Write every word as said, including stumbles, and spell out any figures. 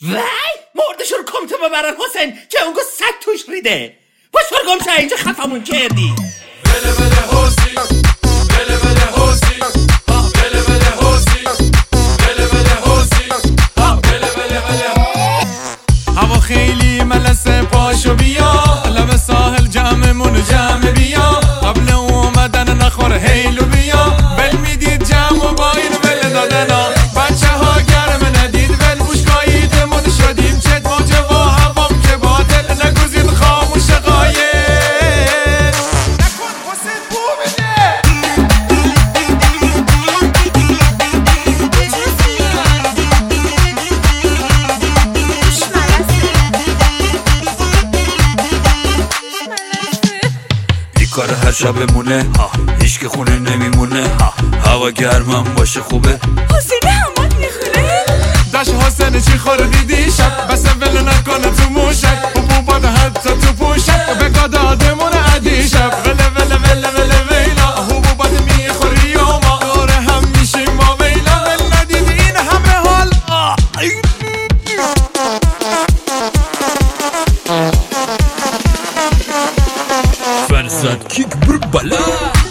وای مردشو رو کمتو ببرن حسین که اونگو سگ توش ریده. باش فرگم شا اینجا خفمون کردی. بله بله حسی بله بله حسی بله بله حسی بله بله حسی بله بله بله. هوا خیلی ملسه پاشو بیا لب ساحل جمعمون جمع بیا قبل اومدن نخور هیلو بیا بل میدید جمع و با این بل دادنا بچه ها گرم ندید بل بوشکایید مد شدیم چت موجه و هوام که باطل نگوزید خاموش قاید نکن حسین بو بده. کار هر شب مونه هیچ که خونه نمیمونه هوا گرمم باشه خوبه حسین همات میخوره داشت حسین چی خوره دیدی شب بس ول نکنه تو موشک حبوبات حتی تو پوشک به دادمون عدی شب وله وله وله وله ویلا حبوبات میخوری و ما دوره هم میشیم با ویلا ول ندید این همه حال فرزاد کیک بر بالا